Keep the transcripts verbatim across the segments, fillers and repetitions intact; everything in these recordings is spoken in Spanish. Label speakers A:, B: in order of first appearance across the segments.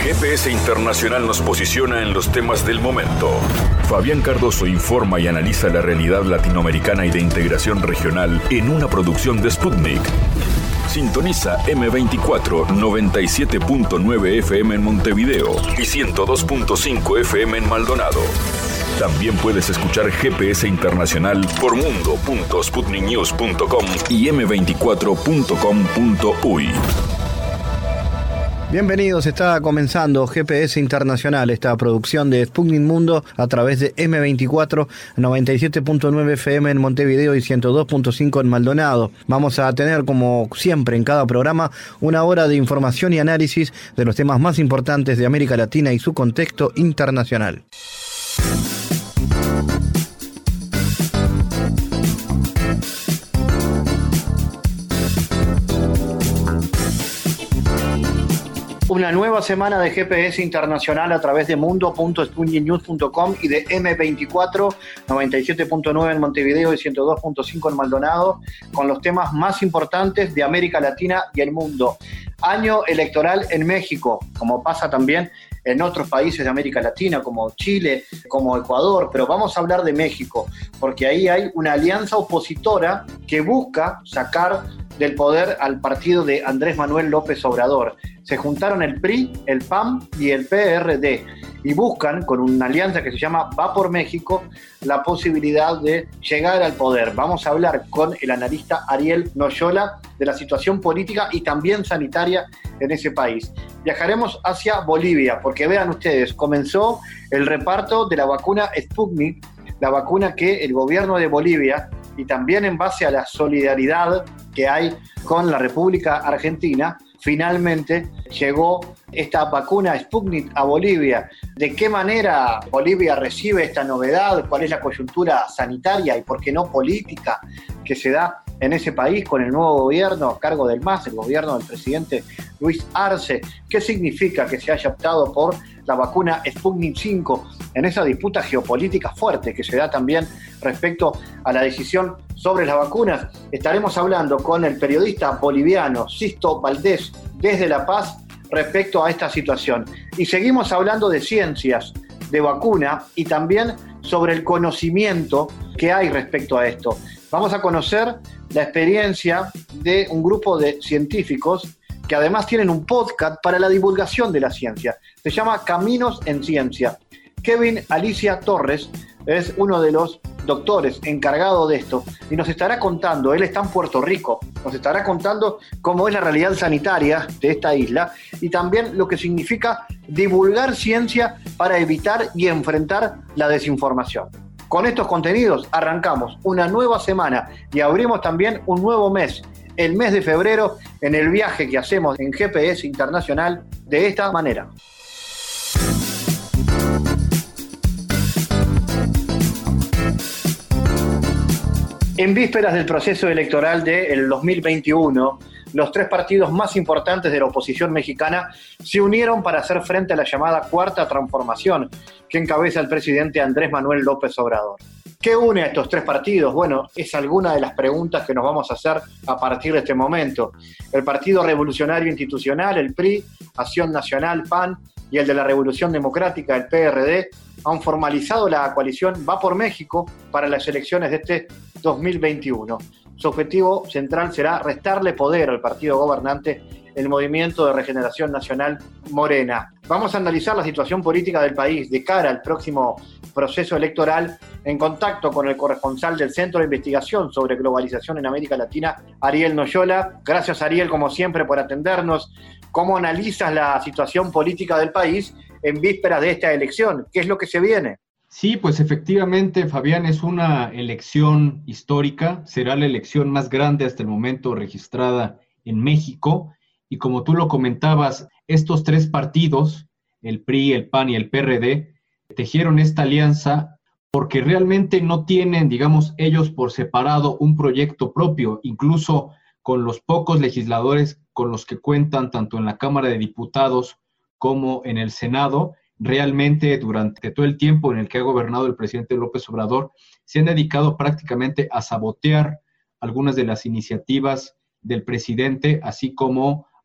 A: G P S Internacional nos posiciona en los temas del momento. Fabián Cardoso informa y analiza la realidad latinoamericana y de integración regional en una producción de Sputnik. Sintoniza eme veinticuatro noventa y siete punto nueve F M en Montevideo y ciento dos punto cinco F M en Maldonado. También puedes escuchar G P S Internacional por mundo punto sputnik news punto com y eme veinticuatro punto com punto uy.
B: Bienvenidos, está comenzando G P S Internacional, esta producción de Sputnik Mundo a través de eme veinticuatro noventa y siete punto nueve F M en Montevideo y ciento dos punto cinco en Maldonado. Vamos a tener, como siempre en cada programa, una hora de información y análisis de los temas más importantes de América Latina y su contexto internacional. Una nueva semana de G P S Internacional a través de mundo punto sputnik news punto com y de eme veinticuatro noventa y siete punto nueve en Montevideo y ciento dos punto cinco en Maldonado, con los temas más importantes de América Latina y el mundo. Año electoral en México, como pasa también en otros países de América Latina, como Chile, como Ecuador, pero vamos a hablar de México, porque ahí hay una alianza opositora que busca sacar del poder al partido de Andrés Manuel López Obrador. Se juntaron el P R I, el P A M y el P R D y buscan, con una alianza que se llama Va por México, la posibilidad de llegar al poder. Vamos a hablar con el analista Ariel Noyola de la situación política y también sanitaria en ese país. Viajaremos hacia Bolivia, porque vean ustedes, comenzó el reparto de la vacuna Sputnik, la vacuna que el gobierno de Bolivia, y también en base a la solidaridad que hay con la República Argentina, finalmente llegó esta vacuna Sputnik a Bolivia. ¿De qué manera Bolivia recibe esta novedad? ¿Cuál es la coyuntura sanitaria y por qué no política que se da en ese país con el nuevo gobierno a cargo del M A S, el gobierno del presidente Luis Arce? ¿Qué significa que se haya optado por la vacuna Sputnik cinco en esa disputa geopolítica fuerte que se da también respecto a la decisión sobre las vacunas? Estaremos hablando con el periodista boliviano Sisto Valdés desde La Paz respecto a esta situación. Y seguimos hablando de ciencias, de vacuna y también sobre el conocimiento que hay respecto a esto. Vamos a conocer la experiencia de un grupo de científicos que además tienen un podcast para la divulgación de la ciencia. Se llama Caminos en Ciencia. Kevin Alicia Torres es uno de los doctores encargado de esto y nos estará contando, él está en Puerto Rico, nos estará contando cómo es la realidad sanitaria de esta isla y también lo que significa divulgar ciencia para evitar y enfrentar la desinformación. Con estos contenidos arrancamos una nueva semana y abrimos también un nuevo mes, el mes de febrero, en el viaje que hacemos en G P S Internacional de esta manera. En vísperas del proceso electoral del dos mil veintiuno, los tres partidos más importantes de la oposición mexicana se unieron para hacer frente a la llamada Cuarta Transformación que encabeza el presidente Andrés Manuel López Obrador. ¿Qué une a estos tres partidos? Bueno, es alguna de las preguntas que nos vamos a hacer a partir de este momento. El Partido Revolucionario Institucional, el P R I, Acción Nacional, P A N, y el de la Revolución Democrática, el P R D, han formalizado la coalición Va por México para las elecciones de este dos mil veintiuno. Su objetivo central será restarle poder al partido gobernante, el Movimiento de Regeneración Nacional Morena. Vamos a analizar la situación política del país de cara al próximo proceso electoral en contacto con el corresponsal del Centro de Investigación sobre Globalización en América Latina, Ariel Noyola. Gracias, Ariel, como siempre, por atendernos. ¿Cómo analizas la situación política del país en vísperas de esta elección? ¿Qué es lo que se viene?
C: Sí, pues efectivamente, Fabián, es una elección histórica, será la elección más grande hasta el momento registrada en México, y como tú lo comentabas, estos tres partidos, el P R I, el P A N y el P R D, tejieron esta alianza porque realmente no tienen, digamos, ellos por separado un proyecto propio, incluso con los pocos legisladores con los que cuentan tanto en la Cámara de Diputados como en el Senado. Realmente durante todo el tiempo en el que ha gobernado el presidente López Obrador, se han dedicado prácticamente a sabotear algunas de las iniciativas del presidente, así como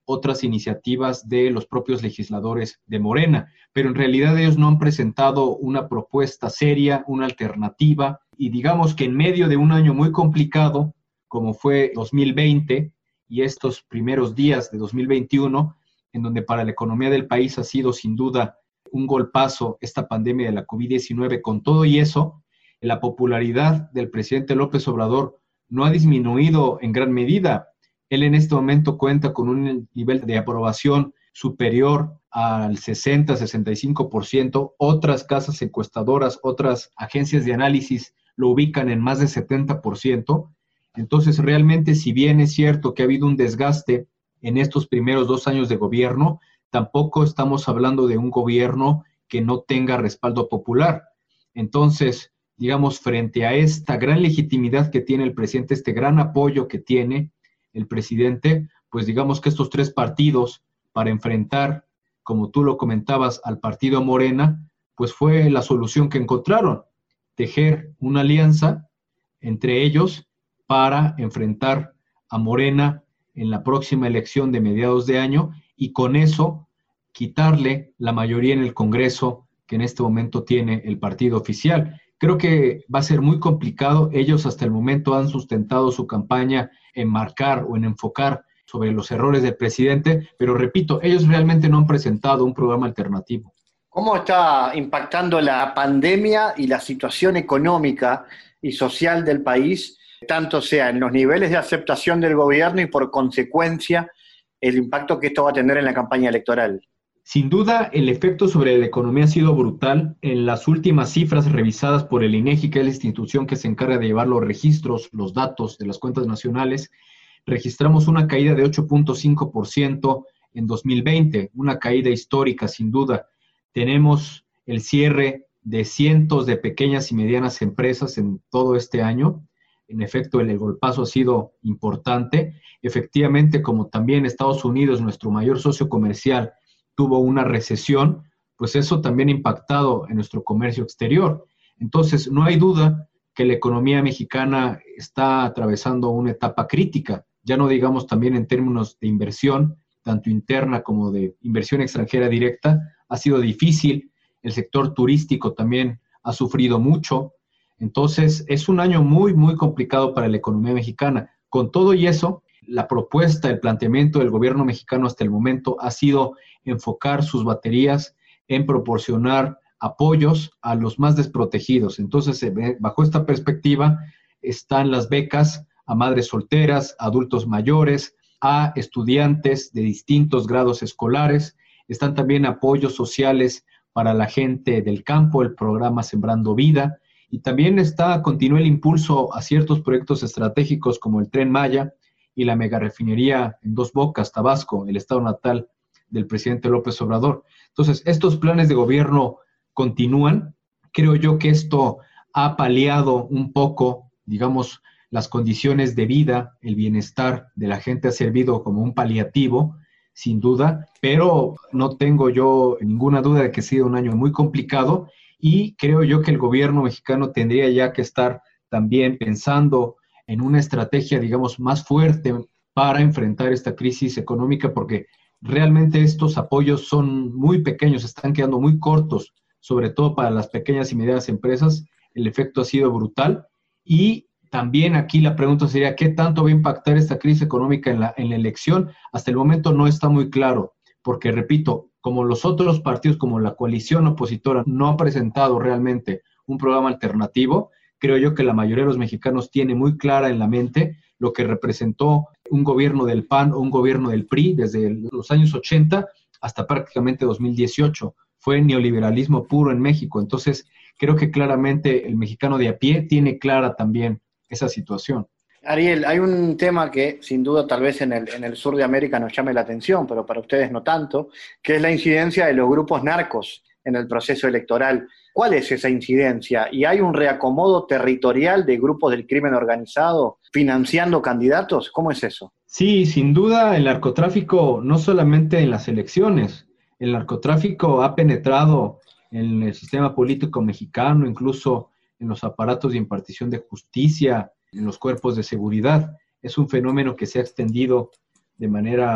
C: otras iniciativas de los propios legisladores de Morena, pero en realidad ellos no han presentado una propuesta seria, una alternativa, y digamos que en medio de un año muy complicado, como fue dos mil veinte y estos primeros días de dos mil veintiuno, en donde para la economía del país ha sido sin duda un golpazo esta pandemia de la COVID diecinueve, con todo y eso, la popularidad del presidente López Obrador no ha disminuido en gran medida. Él en este momento cuenta con un nivel de aprobación superior al sesenta, sesenta y cinco por ciento. Otras casas encuestadoras, otras agencias de análisis lo ubican en más de setenta por ciento. Entonces, realmente, si bien es cierto que ha habido un desgaste en estos primeros dos años de gobierno, tampoco estamos hablando de un gobierno que no tenga respaldo popular. Entonces, digamos, frente a esta gran legitimidad que tiene el presidente, este gran apoyo que tiene el presidente, pues digamos que estos tres partidos para enfrentar, como tú lo comentabas, al partido Morena, pues fue la solución que encontraron, tejer una alianza entre ellos para enfrentar a Morena en la próxima elección de mediados de año y con eso quitarle la mayoría en el Congreso que en este momento tiene el partido oficial. Creo que va a ser muy complicado. Ellos hasta el momento han sustentado su campaña en marcar o en enfocar sobre los errores del presidente, pero repito, ellos realmente no han presentado un programa alternativo.
B: ¿Cómo está impactando la pandemia y la situación económica y social del país, tanto sea en los niveles de aceptación del gobierno y por consecuencia el impacto que esto va a tener en la campaña electoral?
C: Sin duda, el efecto sobre la economía ha sido brutal. En las últimas cifras revisadas por el INEGI, que es la institución que se encarga de llevar los registros, los datos de las cuentas nacionales, registramos una caída de ocho punto cinco por ciento en dos mil veinte, una caída histórica sin duda. Tenemos el cierre de cientos de pequeñas y medianas empresas en todo este año. En efecto, el, el golpazo ha sido importante. Efectivamente, como también Estados Unidos, nuestro mayor socio comercial, tuvo una recesión, pues eso también ha impactado en nuestro comercio exterior. Entonces, no hay duda que la economía mexicana está atravesando una etapa crítica, ya no digamos también en términos de inversión, tanto interna como de inversión extranjera directa, ha sido difícil, el sector turístico también ha sufrido mucho, entonces es un año muy, muy complicado para la economía mexicana. Con todo y eso, la propuesta, el planteamiento del gobierno mexicano hasta el momento ha sido enfocar sus baterías en proporcionar apoyos a los más desprotegidos. Entonces, bajo esta perspectiva, están las becas a madres solteras, a adultos mayores, a estudiantes de distintos grados escolares. Están también apoyos sociales para la gente del campo, el programa Sembrando Vida. Y también está, continúa el impulso a ciertos proyectos estratégicos como el Tren Maya y la megarefinería en Dos Bocas, Tabasco, el estado natal del presidente López Obrador. Entonces, estos planes de gobierno continúan. Creo yo que esto ha paliado un poco, digamos, las condiciones de vida, el bienestar de la gente ha servido como un paliativo, sin duda, pero no tengo yo ninguna duda de que ha sido un año muy complicado y creo yo que el gobierno mexicano tendría ya que estar también pensando en una estrategia, digamos, más fuerte para enfrentar esta crisis económica, porque realmente estos apoyos son muy pequeños, están quedando muy cortos, sobre todo para las pequeñas y medianas empresas. El efecto ha sido brutal y también aquí la pregunta sería, ¿qué tanto va a impactar esta crisis económica en la, en la elección? Hasta el momento no está muy claro, porque repito, como los otros partidos, como la coalición opositora, no ha presentado realmente un programa alternativo, creo yo que la mayoría de los mexicanos tiene muy clara en la mente lo que representó un gobierno del P A N o un gobierno del P R I desde los años ochenta hasta prácticamente dos mil dieciocho. Fue neoliberalismo puro en México. Entonces, creo que claramente el mexicano de a pie tiene clara también esa situación.
B: Ariel, hay un tema que sin duda tal vez en el, en el sur de América nos llame la atención, pero para ustedes no tanto, que es la incidencia de los grupos narcos en el proceso electoral. ¿Cuál es esa incidencia? ¿Y hay un reacomodo territorial de grupos del crimen organizado financiando candidatos? ¿Cómo es eso?
C: Sí, sin duda el narcotráfico no solamente en las elecciones, el narcotráfico ha penetrado en el sistema político mexicano, incluso en los aparatos de impartición de justicia, en los cuerpos de seguridad. Es un fenómeno que se ha extendido de manera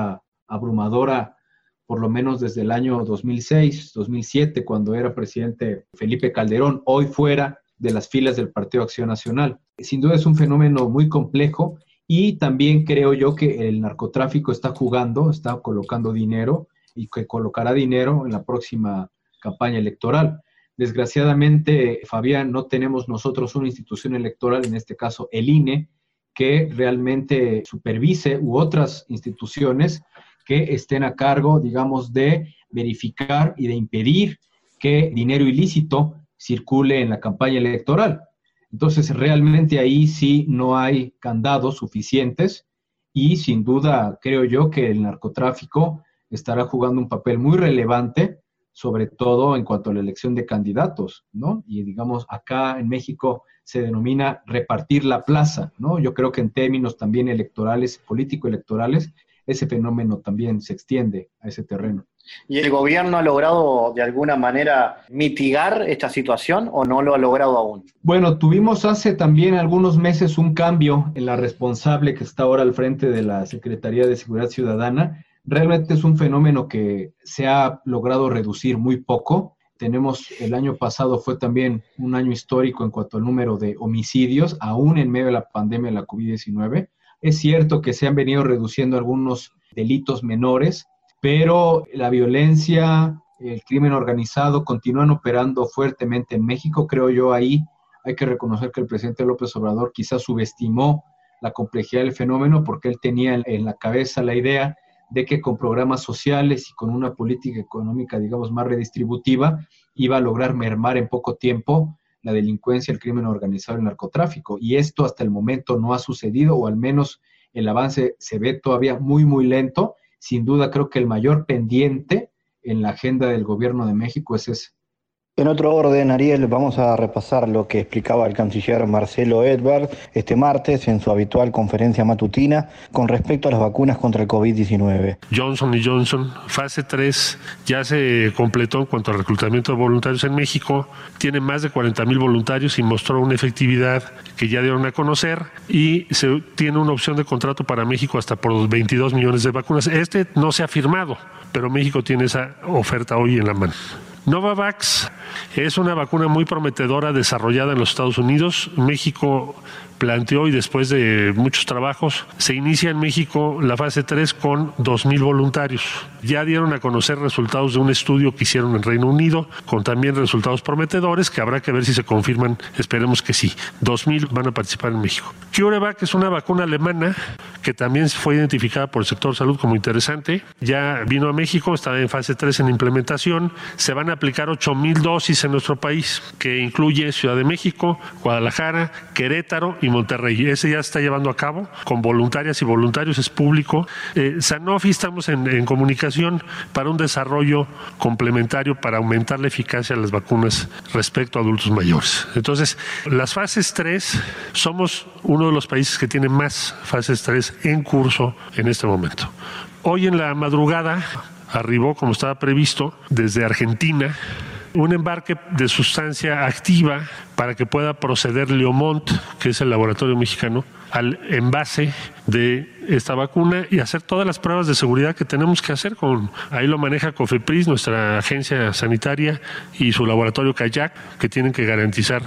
C: abrumadora, por lo menos desde el año dos mil seis, dos mil siete, cuando era presidente Felipe Calderón, hoy fuera de las filas del Partido Acción Nacional. Sin duda es un fenómeno muy complejo y también creo yo que el narcotráfico está jugando, está colocando dinero y que colocará dinero en la próxima campaña electoral. Desgraciadamente, Fabián, no tenemos nosotros una institución electoral, en este caso el I N E, que realmente supervise, u otras instituciones que estén a cargo, digamos, de verificar y de impedir que dinero ilícito circule en la campaña electoral. Entonces, realmente ahí sí no hay candados suficientes y sin duda creo yo que el narcotráfico estará jugando un papel muy relevante, sobre todo en cuanto a la elección de candidatos, ¿no? Y digamos, acá en México se denomina repartir la plaza, ¿no? Yo creo que en términos también electorales, político-electorales, ese fenómeno también se extiende a ese terreno.
B: ¿Y el gobierno ha logrado de alguna manera mitigar esta situación o no lo ha logrado aún?
C: Bueno, tuvimos hace también algunos meses un cambio en la responsable que está ahora al frente de la Secretaría de Seguridad Ciudadana. Realmente es un fenómeno que se ha logrado reducir muy poco. Tenemos, el año pasado fue también un año histórico en cuanto al número de homicidios, aún en medio de la pandemia de la COVID diecinueve. Es cierto que se han venido reduciendo algunos delitos menores, pero la violencia, el crimen organizado continúan operando fuertemente en México. Creo yo ahí hay que reconocer que el presidente López Obrador quizás subestimó la complejidad del fenómeno porque él tenía en la cabeza la idea de que con programas sociales y con una política económica, digamos, más redistributiva, iba a lograr mermar en poco tiempo la delincuencia, el crimen organizado y el narcotráfico. Y esto hasta el momento no ha sucedido, o al menos el avance se ve todavía muy, muy lento. Sin duda creo que el mayor pendiente en la agenda del gobierno de México es ese.
B: En otro orden, Ariel, vamos a repasar lo que explicaba el canciller Marcelo Ebrard este martes en su habitual conferencia matutina con respecto a las vacunas contra el COVID diecinueve.
D: Johnson y Johnson, fase tres, ya se completó en cuanto al reclutamiento de voluntarios en México. Tiene más de cuarenta mil voluntarios y mostró una efectividad que ya dieron a conocer, y se tiene una opción de contrato para México hasta por veintidós millones de vacunas. Este no se ha firmado, pero México tiene esa oferta hoy en la mano. Novavax es una vacuna muy prometedora desarrollada en los Estados Unidos. México planteó, y después de muchos trabajos, se inicia en México la fase tres con dos mil voluntarios. Ya dieron a conocer resultados de un estudio que hicieron en Reino Unido, con también resultados prometedores, que habrá que ver si se confirman, esperemos que sí. dos mil van a participar en México. CureVac es una vacuna alemana que también fue identificada por el sector salud como interesante. Ya vino a México, está en fase tres en implementación. Se van a aplicar ocho mil dosis en nuestro país, que incluye Ciudad de México, Guadalajara, Querétaro y Monterrey. Ese ya se está llevando a cabo con voluntarias y voluntarios, es público. Eh, Sanofi estamos en, en comunicación para un desarrollo complementario para aumentar la eficacia de las vacunas respecto a adultos mayores. Entonces, las fases tres, somos uno de los países que tiene más fases tres en curso en este momento. Hoy en la madrugada arribó, como estaba previsto, desde Argentina, un embarque de sustancia activa para que pueda proceder Leomont, que es el laboratorio mexicano, al envase de esta vacuna y hacer todas las pruebas de seguridad que tenemos que hacer. Con, ahí lo maneja COFEPRIS, nuestra agencia sanitaria, y su laboratorio Kayak, que tienen que garantizar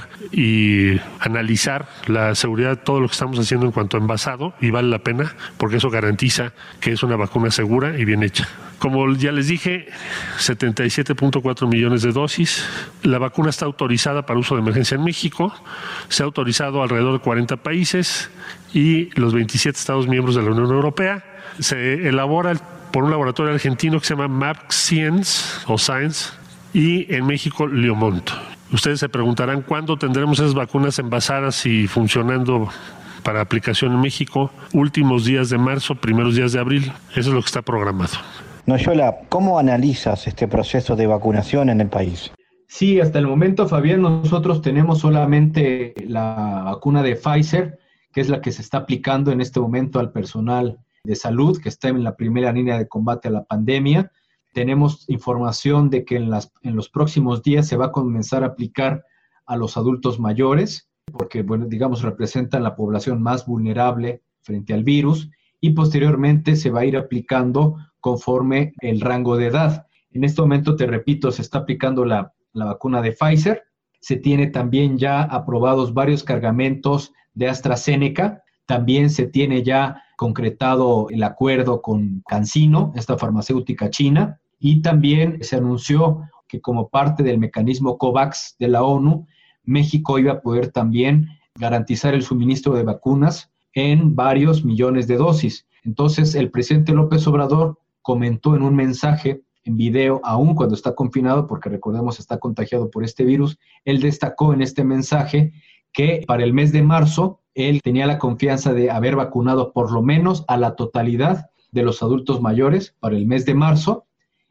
D: y analizar la seguridad de todo lo que estamos haciendo en cuanto a envasado, y vale la pena porque eso garantiza que es una vacuna segura y bien hecha. Como ya les dije, setenta y siete punto cuatro millones de dosis. La vacuna está autorizada para uso de emergencia en México. Se ha autorizado alrededor de cuarenta países y los veintisiete Estados miembros de la Unión Europea. Se elabora por un laboratorio argentino que se llama MabScience o Science, y en México Leomont. Ustedes se preguntarán cuándo tendremos esas vacunas envasadas y funcionando para aplicación en México. Últimos días de marzo, primeros días de abril. Eso es lo que está programado.
B: Noyola, ¿cómo analizas este proceso de vacunación en el país?
C: Sí, hasta el momento, Fabián, nosotros tenemos solamente la vacuna de Pfizer, que es la que se está aplicando en este momento al personal de salud, que está en la primera línea de combate a la pandemia. Tenemos información de que en, las, en los próximos días se va a comenzar a aplicar a los adultos mayores, porque, bueno, digamos, representan la población más vulnerable frente al virus. y posteriormente se va a ir aplicando conforme el rango de edad. En este momento, te repito, se está aplicando la, la vacuna de Pfizer. Se tiene también ya aprobados varios cargamentos de AstraZeneca. También se tiene ya concretado el acuerdo con CanSino, esta farmacéutica china. Y también se anunció que como parte del mecanismo COVAX de la ONU, México iba a poder también garantizar el suministro de vacunas en varios millones de dosis. Entonces, el presidente López Obrador comentó en un mensaje en video, aún cuando está confinado, porque recordemos está contagiado por este virus, él destacó en este mensaje que para el mes de marzo él tenía la confianza de haber vacunado por lo menos a la totalidad de los adultos mayores para el mes de marzo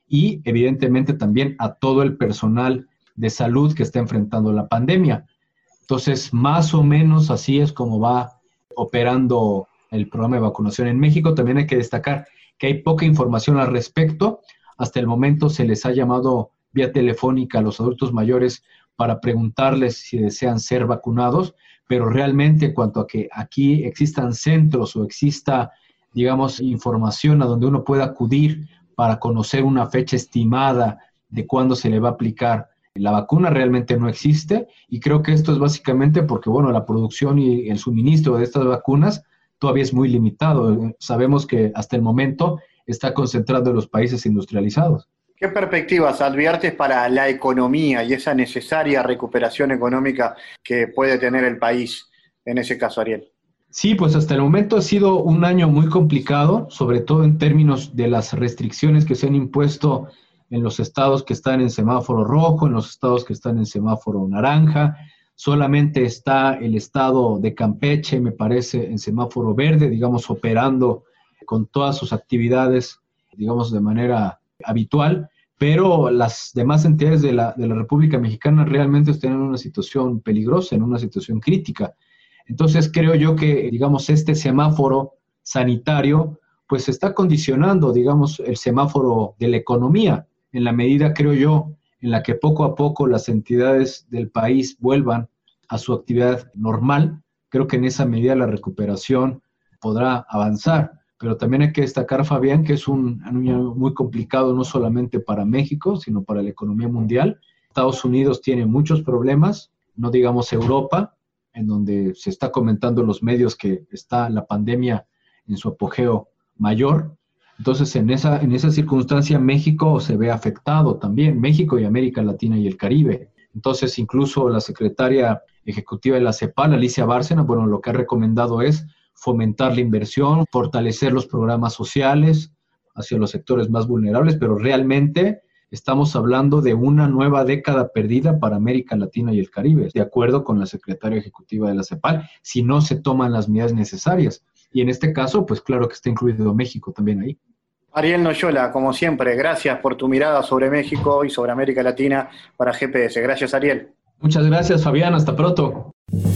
C: y evidentemente también a todo el personal de salud que está enfrentando la pandemia. Entonces, más o menos así es como va operando el programa de vacunación en México. También hay que destacar que hay poca información al respecto. Hasta el momento se les ha llamado vía telefónica a los adultos mayores para preguntarles si desean ser vacunados, pero realmente en cuanto a que aquí existan centros o exista, digamos, información a donde uno pueda acudir para conocer una fecha estimada de cuándo se le va a aplicar la vacuna, realmente no existe, y creo que esto es básicamente porque, bueno, la producción y el suministro de estas vacunas todavía es muy limitado. Sabemos que hasta el momento está concentrado en los países industrializados.
B: ¿Qué perspectivas adviertes para la economía y esa necesaria recuperación económica que puede tener el país en ese caso, Ariel?
C: Sí, pues hasta el momento ha sido un año muy complicado, sobre todo en términos de las restricciones que se han impuesto en los estados que están en semáforo rojo, en los estados que están en semáforo naranja. Solamente está el estado de Campeche, me parece, en semáforo verde, digamos, operando con todas sus actividades, digamos, de manera habitual, pero las demás entidades de la, de la República Mexicana realmente están en una situación peligrosa, en una situación crítica. Entonces, creo yo que, digamos, este semáforo sanitario, pues está condicionando, digamos, el semáforo de la economía, en la medida, creo yo, en la que poco a poco las entidades del país vuelvan a su actividad normal. Creo que en esa medida la recuperación podrá avanzar. Pero también hay que destacar, Fabián, que es un año muy complicado no solamente para México, sino para la economía mundial. Estados Unidos tiene muchos problemas, no digamos Europa, en donde se está comentando en los medios que está la pandemia en su apogeo mayor. Entonces, en esa, en esa circunstancia, México se ve afectado también, México y América Latina y el Caribe. Entonces, incluso la secretaria ejecutiva de la CEPAL, Alicia Bárcena, bueno, lo que ha recomendado es fomentar la inversión, fortalecer los programas sociales hacia los sectores más vulnerables, pero realmente estamos hablando de una nueva década perdida para América Latina y el Caribe, de acuerdo con la secretaria ejecutiva de la CEPAL, si no se toman las medidas necesarias. Y en este caso, pues claro que está incluido México también ahí.
B: Ariel Noyola, como siempre, gracias por tu mirada sobre México y sobre América Latina para G P S. Gracias, Ariel.
C: Muchas gracias, Fabián. Hasta pronto.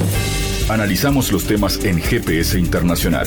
A: Analizamos los temas en G P S Internacional.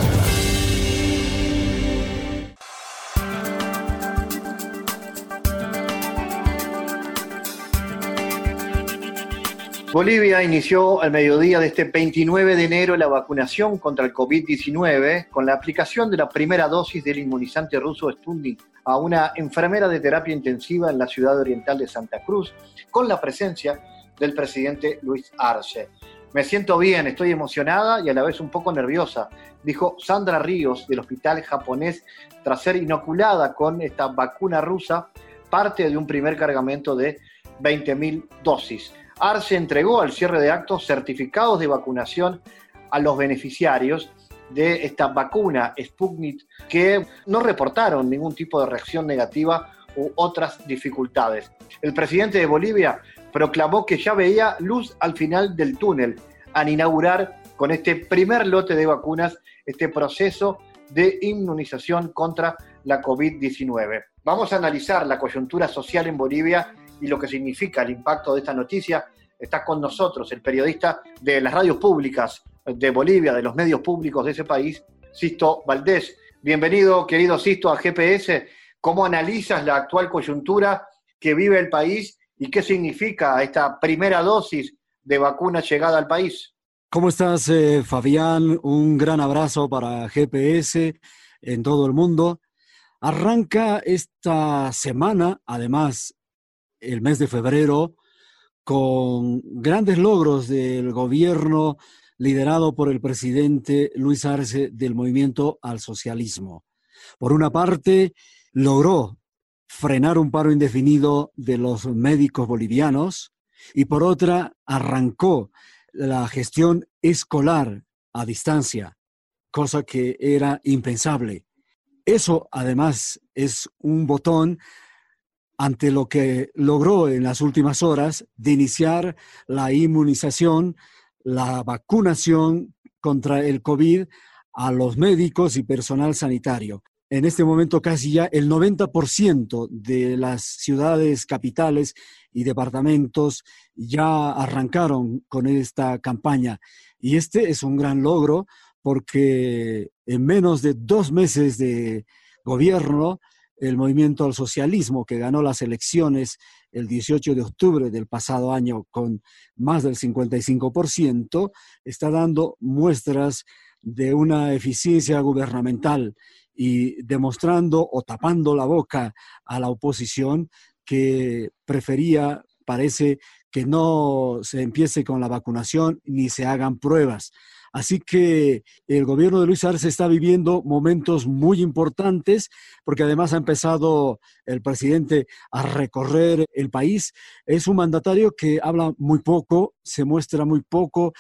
B: Bolivia inició al mediodía de este veintinueve de enero la vacunación contra el COVID diecinueve con la aplicación de la primera dosis del inmunizante ruso Sputnik a una enfermera de terapia intensiva en la ciudad oriental de Santa Cruz, con la presencia del presidente Luis Arce. Me siento bien, estoy emocionada y a la vez un poco nerviosa, dijo Sandra Ríos del hospital japonés tras ser inoculada con esta vacuna rusa, parte de un primer cargamento de veinte mil dosis. Arce entregó al cierre de actos certificados de vacunación a los beneficiarios de esta vacuna Sputnik que no reportaron ningún tipo de reacción negativa u otras dificultades. El presidente de Bolivia proclamó que ya veía luz al final del túnel al inaugurar con este primer lote de vacunas este proceso de inmunización contra la COVID diecinueve. Vamos a analizar la coyuntura social en Bolivia y lo que significa el impacto de esta noticia. Está con nosotros el periodista de las radios públicas de Bolivia, de los medios públicos de ese país, Sisto Valdés. Bienvenido, querido Sisto, a G P S. ¿Cómo analizas la actual coyuntura que vive el país y qué significa esta primera dosis de vacuna llegada al país?
E: ¿Cómo estás, eh, Fabián? Un gran abrazo para G P S en todo el mundo. Arranca esta semana, además, el mes de febrero, con grandes logros del gobierno liderado por el presidente Luis Arce del Movimiento al Socialismo. Por una parte, logró frenar un paro indefinido de los médicos bolivianos y por otra, arrancó la gestión escolar a distancia, cosa que era impensable. Eso, además, es un botón ante lo que logró en las últimas horas de iniciar la inmunización, la vacunación contra el COVID a los médicos y personal sanitario. En este momento casi ya el noventa por ciento de las ciudades capitales y departamentos ya arrancaron con esta campaña. Y este es un gran logro porque en menos de dos meses de gobierno, el Movimiento al Socialismo, que ganó las elecciones el dieciocho de octubre del pasado año con más del cincuenta y cinco por ciento, está dando muestras de una eficiencia gubernamental y demostrando o tapando la boca a la oposición que prefería, parece, que no se empiece con la vacunación ni se hagan pruebas. Así que el gobierno de Luis Arce está viviendo momentos muy importantes porque además ha empezado el presidente a recorrer el país. Es un mandatario que habla muy poco, se muestra muy poco,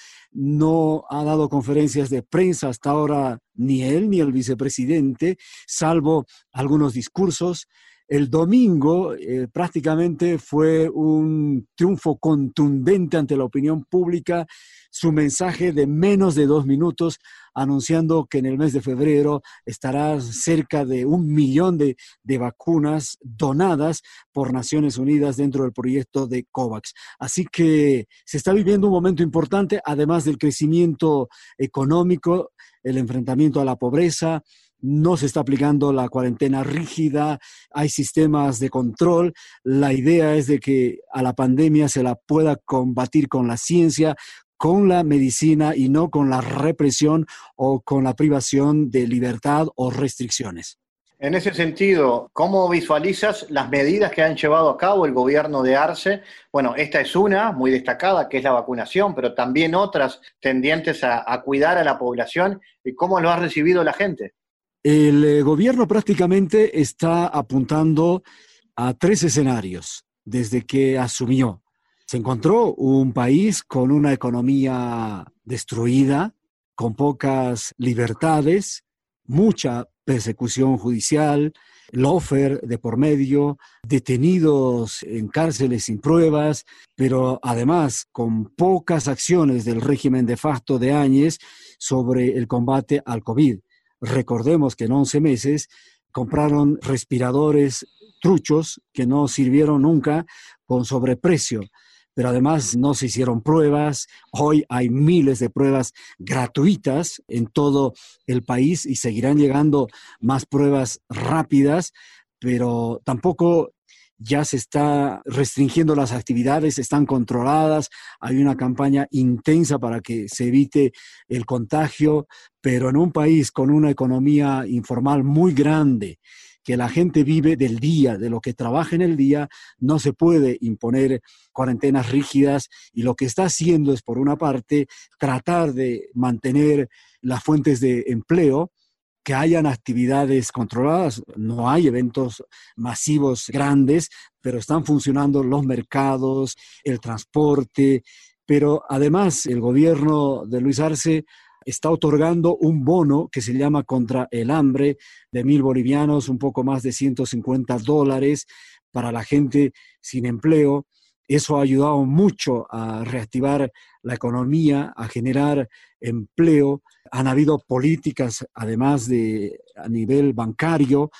E: no ha dado conferencias de prensa hasta ahora ni él ni el vicepresidente, salvo algunos discursos. El domingo eh, prácticamente fue un triunfo contundente ante la opinión pública, su mensaje de menos de dos minutos anunciando que en el mes de febrero estará cerca de un millón de, de vacunas donadas por Naciones Unidas dentro del proyecto de COVAX. Así que se está viviendo un momento importante, además del crecimiento económico, el enfrentamiento a la pobreza. No se está aplicando la cuarentena rígida, hay sistemas de control. La idea es de que a la pandemia se la pueda combatir con la ciencia, con la medicina y no con la represión o con la privación de libertad o restricciones.
B: En ese sentido, ¿cómo visualizas las medidas que han llevado a cabo el gobierno de Arce? Bueno, esta es una muy destacada, que es la vacunación, pero también otras tendientes a, a cuidar a la población. ¿Y cómo lo ha recibido la gente?
E: El eh, gobierno prácticamente está apuntando a tres escenarios desde que asumió. Se encontró un país con una economía destruida, con pocas libertades, mucha persecución judicial, lawfare de por medio, detenidos en cárceles sin pruebas, pero además con pocas acciones del régimen de facto de Áñez sobre el combate al COVID. Recordemos que en once meses compraron respiradores truchos que no sirvieron nunca con sobreprecio, pero además no se hicieron pruebas. Hoy hay miles de pruebas gratuitas en todo el país y seguirán llegando más pruebas rápidas, pero tampoco ya se está restringiendo las actividades, están controladas, hay una campaña intensa para que se evite el contagio, pero en un país con una economía informal muy grande, que la gente vive del día, de lo que trabaja en el día, no se puede imponer cuarentenas rígidas y lo que está haciendo es, por una parte, tratar de mantener las fuentes de empleo, que hayan actividades controladas, no hay eventos masivos grandes, pero están funcionando los mercados, el transporte, pero además el gobierno de Luis Arce está otorgando un bono que se llama Contra el Hambre de mil bolivianos, un poco más de ciento cincuenta dólares para la gente sin empleo. Eso ha ayudado mucho a reactivar la economía, a generar empleo. Han habido políticas, además de a nivel bancario,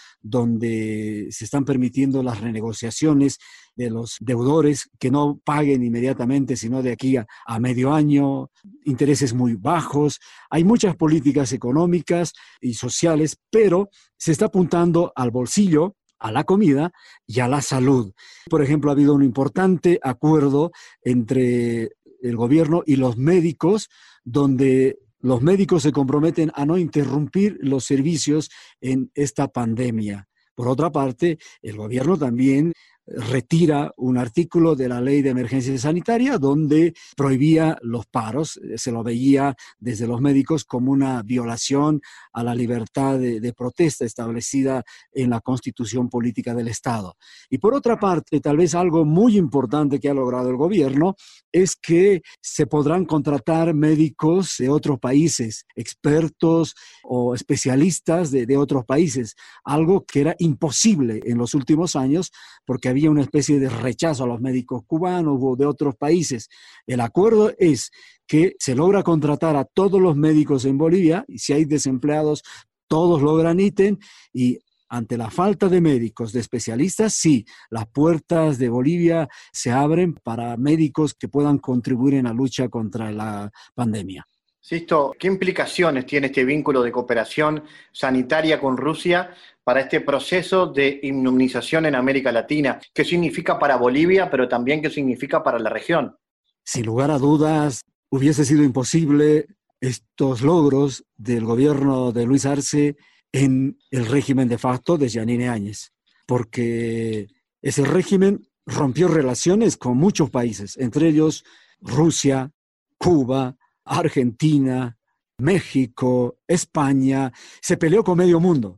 E: donde se están permitiendo las renegociaciones de los deudores que no paguen inmediatamente, sino de aquí a, a medio año, intereses muy bajos. Hay muchas políticas económicas y sociales, pero se está apuntando al bolsillo, a la comida y a la salud. Por ejemplo, ha habido un importante acuerdo entre el gobierno y los médicos, donde los médicos se comprometen a no interrumpir los servicios en esta pandemia. Por otra parte, el gobierno también retira un artículo de la ley de emergencia sanitaria donde prohibía los paros. Se lo veía desde los médicos como una violación a la libertad de, de protesta establecida en la Constitución Política del Estado. Y por otra parte, tal vez algo muy importante que ha logrado el gobierno es que se podrán contratar médicos de otros países, expertos o especialistas de, de otros países, algo que era imposible en los últimos años porque había una especie de rechazo a los médicos cubanos o de otros países. El acuerdo es que se logra contratar a todos los médicos en Bolivia y si hay desempleados, todos logran ítem y ante la falta de médicos, de especialistas, sí, las puertas de Bolivia se abren para médicos que puedan contribuir en la lucha contra la pandemia.
B: Sisto, ¿qué implicaciones tiene este vínculo de cooperación sanitaria con Rusia para este proceso de inmunización en América Latina? ¿Qué significa para Bolivia, pero también qué significa para la región?
E: Sin lugar a dudas, hubiese sido imposible estos logros del gobierno de Luis Arce en el régimen de facto de Yanine Áñez, porque ese régimen rompió relaciones con muchos países, entre ellos Rusia, Cuba, Argentina, México, España, se peleó con medio mundo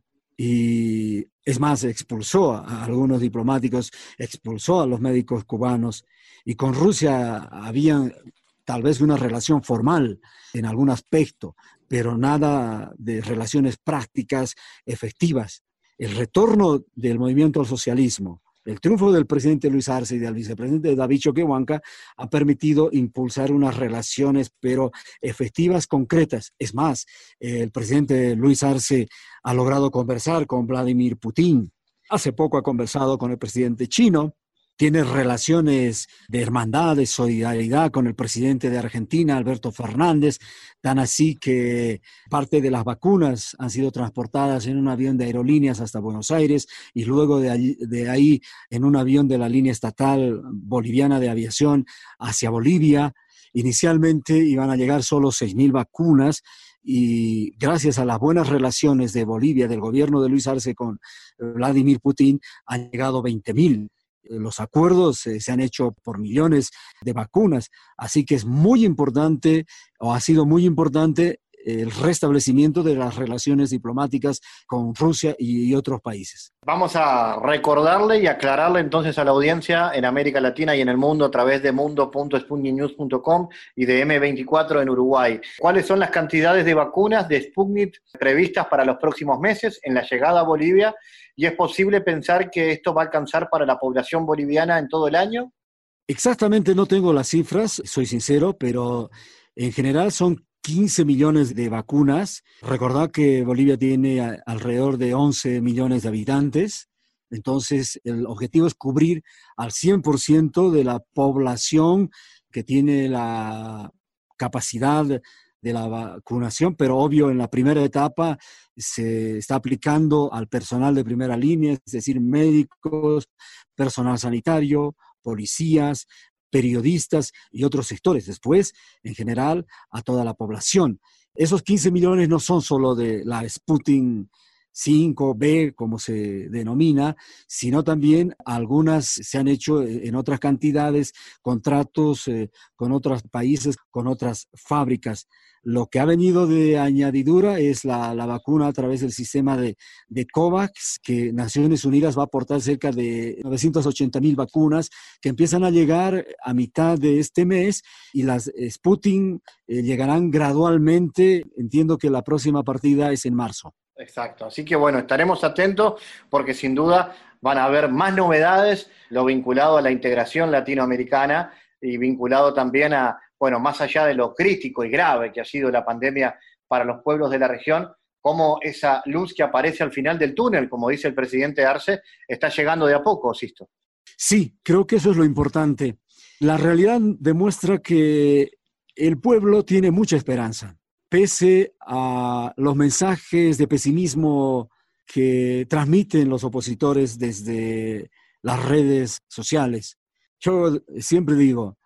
E: y es más, expulsó a algunos diplomáticos, expulsó a los médicos cubanos y con Rusia había tal vez una relación formal en algún aspecto, pero nada de relaciones prácticas efectivas. El retorno del movimiento al socialismo, el triunfo del presidente Luis Arce y del vicepresidente David Choquehuanca ha permitido impulsar unas relaciones, pero efectivas, concretas. Es más, el presidente Luis Arce ha logrado conversar con Vladimir Putin. Hace poco ha conversado con el presidente chino. Tiene relaciones de hermandad, de solidaridad con el presidente de Argentina, Alberto Fernández, tan así que parte de las vacunas han sido transportadas en un avión de aerolíneas hasta Buenos Aires y luego de, allí, de ahí en un avión de la línea estatal boliviana de aviación hacia Bolivia. Inicialmente iban a llegar solo seis mil vacunas y gracias a las buenas relaciones de Bolivia, del gobierno de Luis Arce con Vladimir Putin, han llegado veinte mil. Los acuerdos eh, se han hecho por millones de vacunas, así que es muy importante, o ha sido muy importante, el restablecimiento de las relaciones diplomáticas con Rusia y, y otros países.
B: Vamos a recordarle y aclararle entonces a la audiencia en América Latina y en el mundo a través de mundo punto sputnik news punto com y de eme veinticuatro en Uruguay. ¿Cuáles son las cantidades de vacunas de Sputnik previstas para los próximos meses en la llegada a Bolivia? ¿Y es posible pensar que esto va a alcanzar para la población boliviana en todo el año?
E: Exactamente no tengo las cifras, soy sincero, pero en general son quince millones de vacunas. Recordad que Bolivia tiene a, alrededor de once millones de habitantes. Entonces, el objetivo es cubrir al cien por ciento de la población que tiene la capacidad de la vacunación, pero obvio en la primera etapa se está aplicando al personal de primera línea, es decir, médicos, personal sanitario, policías, periodistas y otros sectores. Después, en general, a toda la población. Esos quince millones no son solo de la Sputnik cinco B, como se denomina, sino también algunas se han hecho en otras cantidades, contratos eh, con otros países, con otras fábricas. Lo que ha venido de añadidura es la, la vacuna a través del sistema de, de COVAX, que Naciones Unidas va a aportar cerca de novecientas ochenta mil vacunas que empiezan a llegar a mitad de este mes y las Sputnik eh, llegarán gradualmente. Entiendo que la próxima partida es en marzo.
B: Exacto, así que bueno, estaremos atentos porque sin duda van a haber más novedades, lo vinculado a la integración latinoamericana y vinculado también a, bueno, más allá de lo crítico y grave que ha sido la pandemia para los pueblos de la región, cómo esa luz que aparece al final del túnel, como dice el presidente Arce, está llegando de a poco, Sisto.
E: Sí, creo que eso es lo importante. La realidad demuestra que el pueblo tiene mucha esperanza. Pese a los mensajes de pesimismo que transmiten los opositores desde las redes sociales. Yo siempre digo,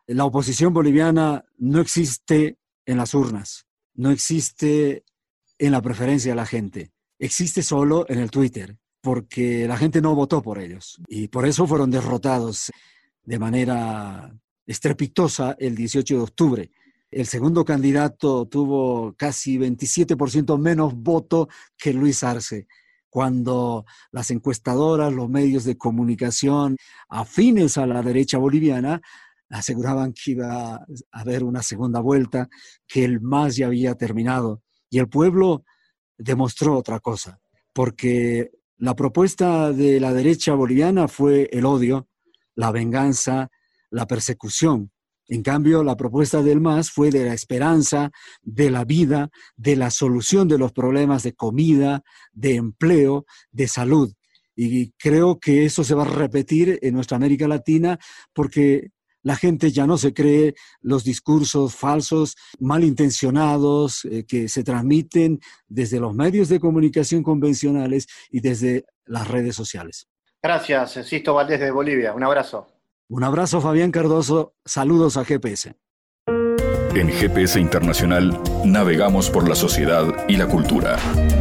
E: La oposición boliviana no existe en las urnas, no existe en la preferencia de la gente, existe solo en el Twitter, porque la gente no votó por ellos y por eso fueron derrotados de manera estrepitosa el dieciocho de octubre. El segundo candidato tuvo casi veintisiete por ciento menos voto que Luis Arce, cuando las encuestadoras, los medios de comunicación afines a la derecha boliviana aseguraban que iba a haber una segunda vuelta, que el M A S ya había terminado. Y el pueblo demostró otra cosa, porque la propuesta de la derecha boliviana fue el odio, la venganza, la persecución. En cambio, la propuesta del M A S fue de la esperanza, de la vida, de la solución de los problemas de comida, de empleo, de salud. Y creo que eso se va a repetir en nuestra América Latina porque la gente ya no se cree los discursos falsos, malintencionados, eh, que se transmiten desde los medios de comunicación convencionales y desde las redes sociales.
B: Gracias, Sisto Valdés de Bolivia. Un abrazo.
E: Un abrazo, Fabián Cardoso. Saludos a G P S.
A: En G P S Internacional navegamos por la sociedad y la cultura.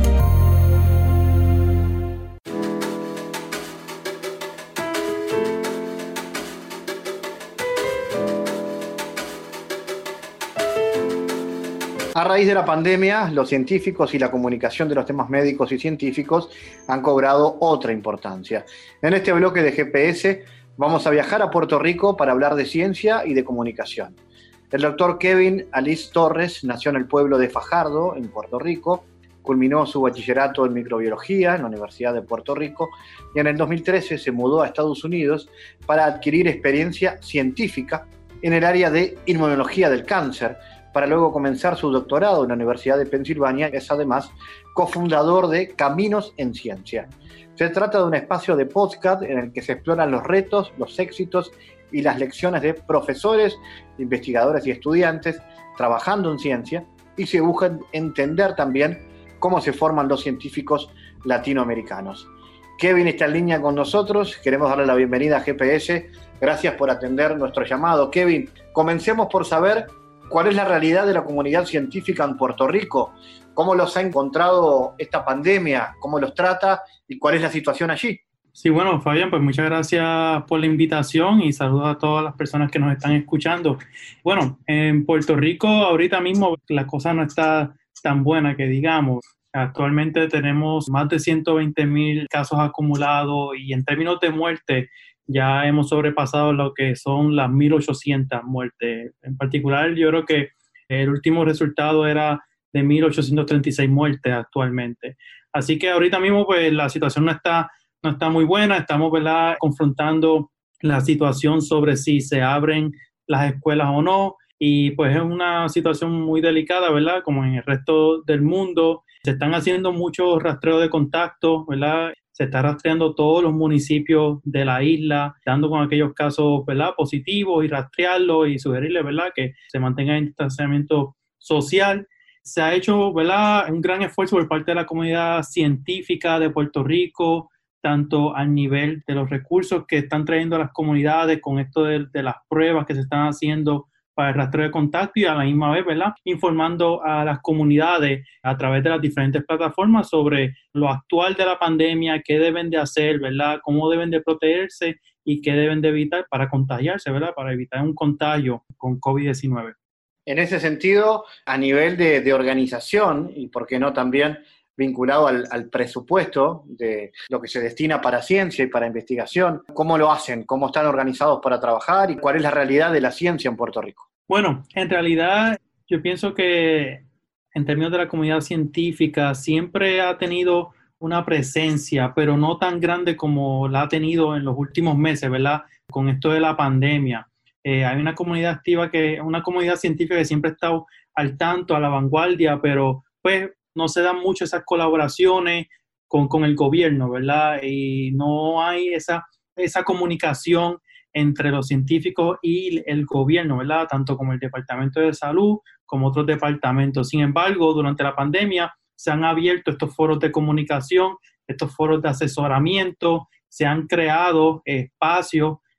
B: A raíz de la pandemia, los científicos y la comunicación de los temas médicos y científicos han cobrado otra importancia. En este bloque de G P S vamos a viajar a Puerto Rico para hablar de ciencia y de comunicación. El doctor Kevin Alice Torres nació en el pueblo de Fajardo, en Puerto Rico, culminó su bachillerato en microbiología en la Universidad de Puerto Rico y en el dos mil trece se mudó a Estados Unidos para adquirir experiencia científica en el área de inmunología del cáncer, para luego comenzar su doctorado en la Universidad de Pensilvania. Es además cofundador de Caminos en Ciencia. Se trata de un espacio de podcast en el que se exploran los retos, los éxitos y las lecciones de profesores, investigadores y estudiantes trabajando en ciencia, y se busca entender también cómo se forman los científicos latinoamericanos. Kevin está en línea con nosotros, queremos darle la bienvenida a G P S. Gracias por atender nuestro llamado. Kevin, comencemos por saber ¿cuál es la realidad de la comunidad científica en Puerto Rico? ¿Cómo los ha encontrado esta pandemia? ¿Cómo los trata? ¿Y cuál es la situación allí?
F: Sí, bueno, Fabián, pues muchas gracias por la invitación y saludos a todas las personas que nos están escuchando. Bueno, en Puerto Rico ahorita mismo la cosa no está tan buena que digamos. Actualmente tenemos más de ciento veinte mil casos acumulados y en términos de muerte ya hemos sobrepasado lo que son las mil ochocientas muertes. En particular, yo creo que el último resultado era de mil ochocientas treinta y seis muertes actualmente. Así que ahorita mismo pues la situación no está, no está muy buena. Estamos, ¿verdad?, confrontando la situación sobre si se abren las escuelas o no. Y pues es una situación muy delicada, ¿verdad? Como en el resto del mundo. Se están haciendo muchos rastreos de contacto, ¿verdad? Se está rastreando todos los municipios de la isla, dando con aquellos casos, ¿verdad?, positivos y rastrearlos y sugerirles, ¿verdad?, que se mantenga en distanciamiento social. Se ha hecho, ¿verdad?, un gran esfuerzo por parte de la comunidad científica de Puerto Rico, tanto al nivel de los recursos que están trayendo a las comunidades con esto de, de las pruebas que se están haciendo para el rastreo de contacto y a la misma vez, ¿verdad?, informando a las comunidades a través de las diferentes plataformas sobre lo actual de la pandemia, qué deben de hacer, ¿verdad?, cómo deben de protegerse y qué deben de evitar para contagiarse, ¿verdad?, para evitar un contagio con COVID diecinueve.
B: En ese sentido, a nivel de, de organización, y por qué no también vinculado al, al presupuesto de lo que se destina para ciencia y para investigación, ¿cómo lo hacen? ¿Cómo están organizados para trabajar? ¿Y cuál es la realidad de la ciencia en Puerto Rico?
F: Bueno, en realidad yo pienso que en términos de la comunidad científica siempre ha tenido una presencia, pero no tan grande como la ha tenido en los últimos meses, ¿verdad?, con esto de la pandemia. Eh, hay una comunidad activa, que una comunidad científica que siempre ha estado al tanto, a la vanguardia, pero pues no se dan mucho esas colaboraciones con, con el gobierno, ¿verdad? Y no hay esa, esa comunicación entre los científicos y el gobierno, ¿verdad? Tanto como el Departamento de Salud como otros departamentos. Sin embargo, durante la pandemia se han abierto estos foros de comunicación, estos foros de asesoramiento, se han creado espacios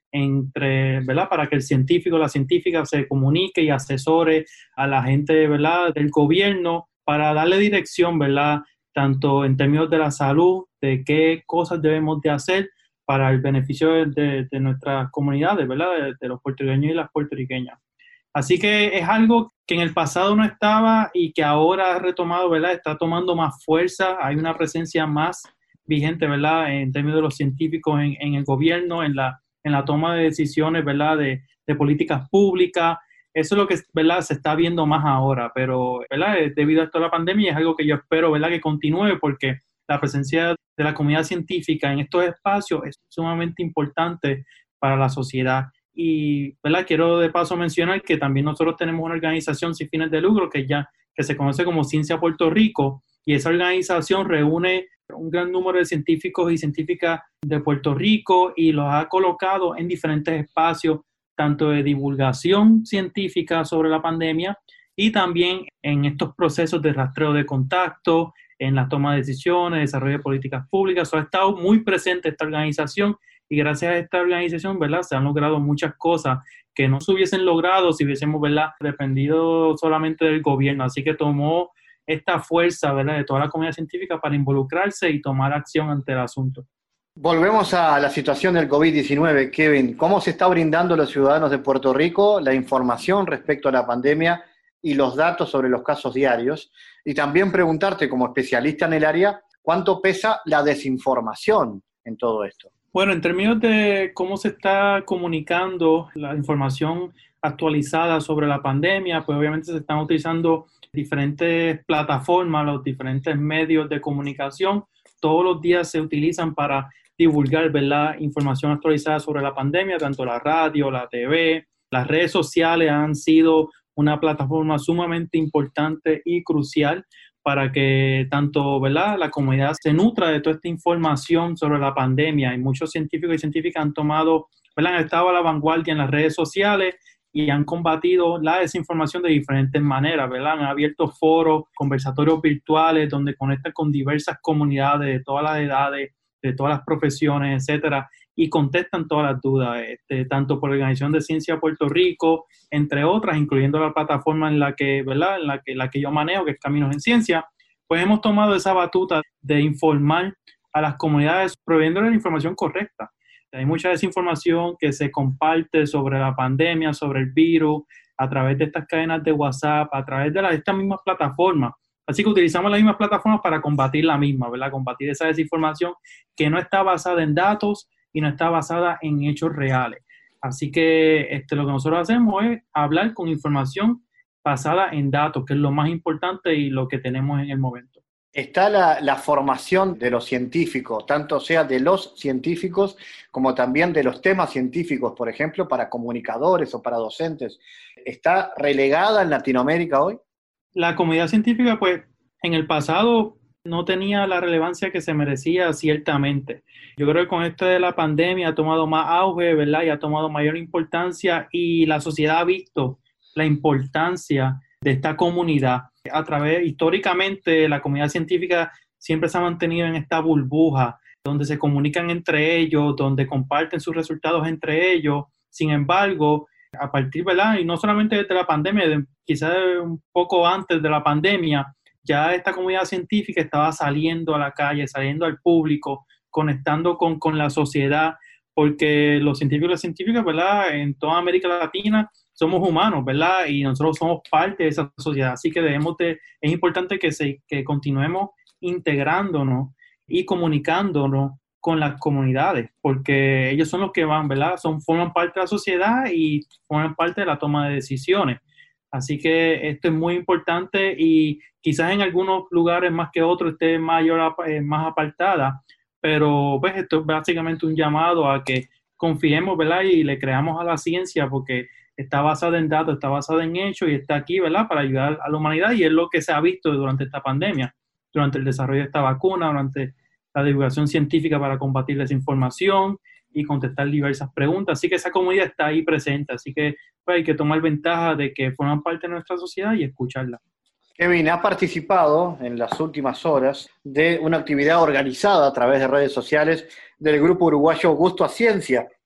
F: entre, ¿verdad? Para que el científico o la científica se comunique y asesore a la gente, ¿verdad? Del gobierno para darle dirección, ¿verdad? Tanto en términos de la salud, de qué cosas debemos de hacer para el beneficio de, de, de nuestras comunidades, ¿verdad? De, de los puertorriqueños y las puertorriqueñas. Así que es algo que en el pasado no estaba y que ahora ha retomado, ¿verdad? Está tomando más fuerza, hay una presencia más vigente, ¿verdad? En términos de los científicos en, en el gobierno, en la, en la toma de decisiones, ¿verdad? De, de políticas públicas. Eso es lo que, ¿verdad? Se está viendo más ahora, pero, ¿verdad? Debido a esto de la pandemia es algo que yo espero, ¿verdad? Que continúe porque la presencia de la comunidad científica en estos espacios es sumamente importante para la sociedad. Y, ¿verdad? Quiero de paso mencionar que también nosotros tenemos una organización sin fines de lucro que ya que se conoce como Ciencia Puerto Rico, y esa organización reúne un gran número de científicos y científicas de Puerto Rico y los ha colocado en diferentes espacios, tanto de divulgación científica sobre la pandemia y también en estos procesos de rastreo de contacto, en la toma de decisiones, desarrollo de políticas públicas. So, ha estado muy presente esta organización y gracias a esta organización, ¿verdad? Se han logrado muchas cosas que no se hubiesen logrado si hubiésemos, ¿verdad? Dependido solamente del gobierno. Así que tomó esta fuerza, ¿verdad? De toda la comunidad científica para involucrarse y tomar acción ante el asunto.
B: Volvemos a la situación del COVID diecinueve, Kevin. ¿Cómo se está brindando a los ciudadanos de Puerto Rico la información respecto a la pandemia y los datos sobre los casos diarios? Y también preguntarte, como especialista en el área, ¿cuánto pesa la desinformación en todo esto?
F: Bueno, en términos de cómo se está comunicando la información actualizada sobre la pandemia, pues obviamente se están utilizando diferentes plataformas, los diferentes medios de comunicación. Todos los días se utilizan para divulgar, ¿verdad?, información actualizada sobre la pandemia, tanto la radio, la T V, las redes sociales han sido una plataforma sumamente importante y crucial para que tanto, ¿verdad?, la comunidad se nutra de toda esta información sobre la pandemia. Y muchos científicos y científicas han tomado, ¿verdad?, han estado a la vanguardia en las redes sociales y han combatido la desinformación de diferentes maneras, ¿verdad? Han abierto foros, conversatorios virtuales donde conectan con diversas comunidades de todas las edades, de todas las profesiones, etcétera, y contestan todas las dudas, este, tanto por la Organización de Ciencia Puerto Rico, entre otras, incluyendo la plataforma en la que, ¿verdad?, en la que, la que yo manejo, que es Caminos en Ciencia, pues hemos tomado esa batuta de informar a las comunidades proveyéndoles la información correcta. Hay mucha desinformación que se comparte sobre la pandemia, sobre el virus, a través de estas cadenas de WhatsApp, a través de, la, de estas mismas plataformas. Así que utilizamos las mismas plataformas para combatir la misma, ¿verdad? Combatir esa desinformación que no está basada en datos y no está basada en hechos reales. Así que este, lo que nosotros hacemos es hablar con información basada en datos, que es lo más importante y lo que tenemos en el momento.
B: Está la, la formación de los científicos, tanto sea de los científicos como también de los temas científicos, por ejemplo, para comunicadores o para docentes. ¿Está relegada en Latinoamérica hoy?
F: La comunidad científica, pues, en el pasado no tenía la relevancia que se merecía ciertamente. Yo creo que con esto de la pandemia ha tomado más auge, ¿verdad? Y ha tomado mayor importancia y la sociedad ha visto la importancia de esta comunidad. A través, históricamente, la comunidad científica siempre se ha mantenido en esta burbuja, donde se comunican entre ellos, donde comparten sus resultados entre ellos. Sin embargo, a partir, ¿verdad?, y no solamente desde la pandemia, quizás un poco antes de la pandemia, ya esta comunidad científica estaba saliendo a la calle, saliendo al público, conectando con, con la sociedad, porque los científicos y las científicas, ¿verdad?, en toda América Latina somos humanos, ¿verdad? Y nosotros somos parte de esa sociedad. Así que debemos de, es importante que, se, que continuemos integrándonos y comunicándonos con las comunidades, porque ellos son los que van, ¿verdad? Son, forman parte de la sociedad y forman parte de la toma de decisiones. Así que esto es muy importante y quizás en algunos lugares más que otros esté mayor, eh, más apartada, pero pues esto es básicamente un llamado a que confiemos, ¿verdad? Y le creamos a la ciencia porque está basada en datos, está basada en hechos y está aquí, ¿verdad?, para ayudar a la humanidad, y es lo que se ha visto durante esta pandemia, durante el desarrollo de esta vacuna, durante la divulgación científica para combatir desinformación y contestar diversas preguntas. Así que esa comunidad está ahí presente, así que pues, hay que tomar ventaja de que forman parte de nuestra sociedad y escucharla.
B: Kevin, ha participado en las últimas horas de una actividad organizada a través de redes sociales del grupo uruguayo Gusto a Ciencia,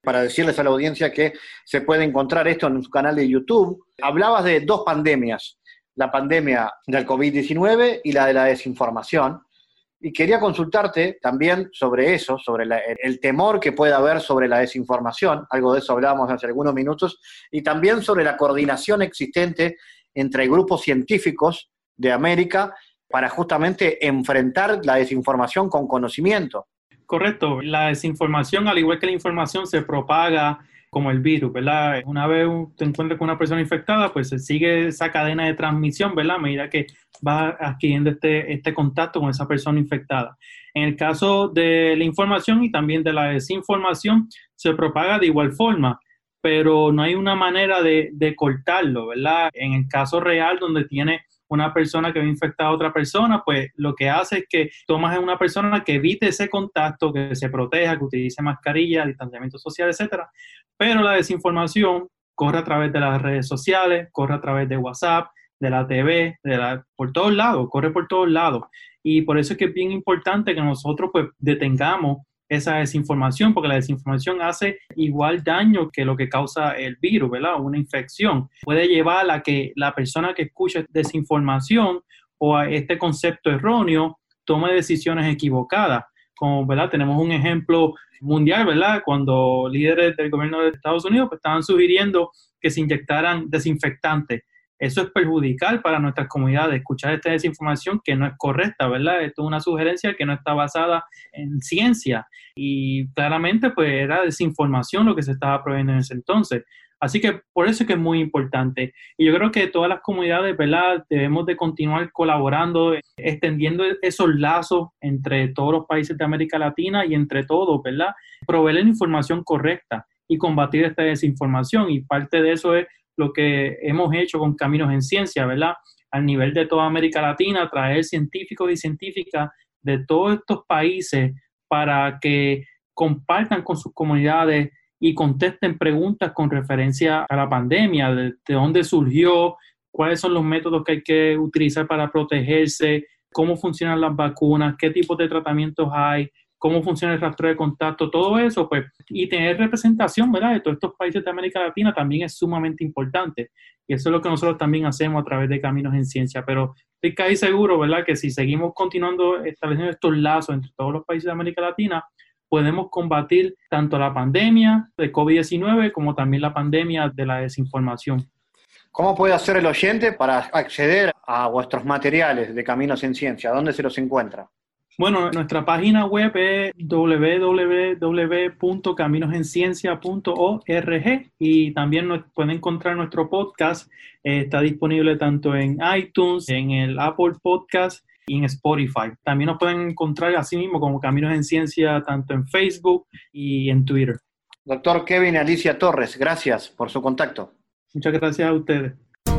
B: para decirles a la audiencia que se puede encontrar esto en su canal de YouTube. Hablabas de dos pandemias, la pandemia del covid diecinueve y la de la desinformación. Y quería consultarte también sobre eso, sobre la, el temor que puede haber sobre la desinformación, algo de eso hablábamos hace algunos minutos, y también sobre la coordinación existente entre grupos científicos de América para justamente enfrentar la desinformación con conocimiento.
F: Correcto, la desinformación, al igual que la información, se propaga como el virus, ¿verdad? Una vez te encuentras con una persona infectada, pues se sigue esa cadena de transmisión, ¿verdad? A medida que va adquiriendo este, este contacto con esa persona infectada. En el caso de la información y también de la desinformación, se propaga de igual forma, pero no hay una manera de, de cortarlo, ¿verdad? En el caso real, donde tiene una persona que va a infectar a otra persona, pues lo que hace es que tomas a una persona que evite ese contacto, que se proteja, que utilice mascarilla, distanciamiento social, etcétera. Pero la desinformación corre a través de las redes sociales, corre a través de WhatsApp, de la T V, de la, por todos lados, corre por todos lados. Y por eso es que es bien importante que nosotros pues detengamos esa desinformación, porque la desinformación hace igual daño que lo que causa el virus, ¿verdad? Una infección. Puede llevar a que la persona que escuche desinformación o a este concepto erróneo tome decisiones equivocadas. Como, ¿verdad? Tenemos un ejemplo mundial, ¿verdad? Cuando líderes del gobierno de Estados Unidos pues, estaban sugiriendo que se inyectaran desinfectantes. Eso es perjudicial para nuestras comunidades, escuchar esta desinformación que no es correcta, ¿verdad? Esto es una sugerencia que no está basada en ciencia y claramente pues era desinformación lo que se estaba proveyendo en ese entonces. Así que por eso es que es muy importante. Y yo creo que todas las comunidades, ¿verdad? Debemos de continuar colaborando, extendiendo esos lazos entre todos los países de América Latina y entre todos, ¿verdad? Proveer la información correcta y combatir esta desinformación. Y parte de eso es lo que hemos hecho con Caminos en Ciencia, ¿verdad? Al nivel de toda América Latina, traer científicos y científicas de todos estos países para que compartan con sus comunidades y contesten preguntas con referencia a la pandemia, de, de dónde surgió, cuáles son los métodos que hay que utilizar para protegerse, cómo funcionan las vacunas, qué tipos de tratamientos hay, cómo funciona el rastreo de contacto, todo eso, pues, y tener representación, ¿verdad?, de todos estos países de América Latina también es sumamente importante. Y eso es lo que nosotros también hacemos a través de Caminos en Ciencia. Pero estoy casi seguro, ¿verdad?, que si seguimos continuando estableciendo estos lazos entre todos los países de América Latina, podemos combatir tanto la pandemia de covid diecinueve como también la pandemia de la desinformación.
B: ¿Cómo puede hacer el oyente para acceder a vuestros materiales de Caminos en Ciencia? ¿Dónde se los encuentra?
F: Bueno, nuestra página web es doble u doble u doble u punto caminos en ciencia punto org y también nos pueden encontrar nuestro podcast. Eh, está disponible tanto en iTunes, en el Apple Podcast y en Spotify. También nos pueden encontrar así mismo como Caminos en Ciencia tanto en Facebook y en Twitter.
B: Doctor Kevin Alicia Torres, gracias por su contacto.
F: Muchas gracias a ustedes.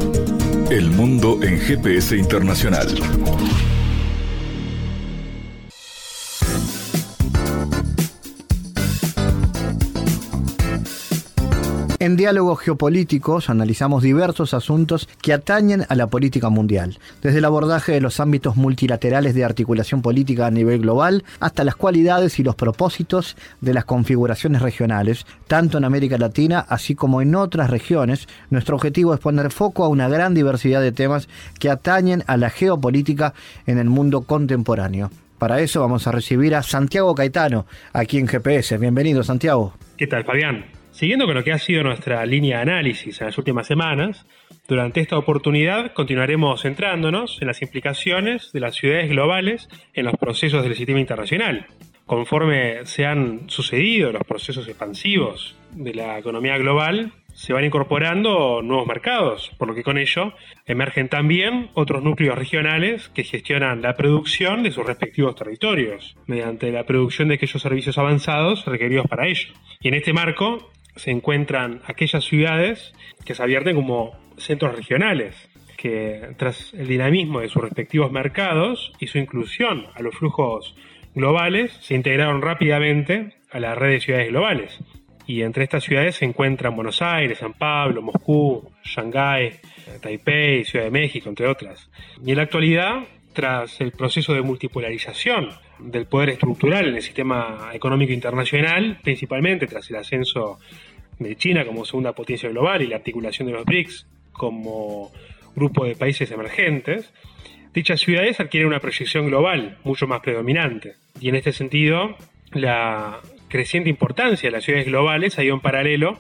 A: El mundo en G P S Internacional.
B: En Diálogos Geopolíticos analizamos diversos asuntos que atañen a la política mundial, desde el abordaje de los ámbitos multilaterales de articulación política a nivel global hasta las cualidades y los propósitos de las configuraciones regionales, tanto en América Latina así como en otras regiones. Nuestro objetivo es poner foco a una gran diversidad de temas que atañen a la geopolítica en el mundo contemporáneo. Para eso vamos a recibir a Santiago Caetano, aquí en G P S. Bienvenido, Santiago.
G: ¿Qué tal, Fabián? Siguiendo con lo que ha sido nuestra línea de análisis en las últimas semanas, durante esta oportunidad continuaremos centrándonos en las implicaciones de las ciudades globales en los procesos del sistema internacional. Conforme se han sucedido los procesos expansivos de la economía global, se van incorporando nuevos mercados, por lo que con ello emergen también otros núcleos regionales que gestionan la producción de sus respectivos territorios, mediante la producción de aquellos servicios avanzados requeridos para ello. Y en este marco se encuentran aquellas ciudades que se advierten como centros regionales, que tras el dinamismo de sus respectivos mercados y su inclusión a los flujos globales, se integraron rápidamente a la red de ciudades globales. Y entre estas ciudades se encuentran Buenos Aires, San Pablo, Moscú, Shanghái, Taipei, Ciudad de México, entre otras. Y en la actualidad, tras el proceso de multipolarización del poder estructural en el sistema económico internacional, principalmente tras el ascenso de China como segunda potencia global y la articulación de los B R I C S como grupo de países emergentes, dichas ciudades adquieren una proyección global mucho más predominante. Y en este sentido, la creciente importancia de las ciudades globales ha ido en paralelo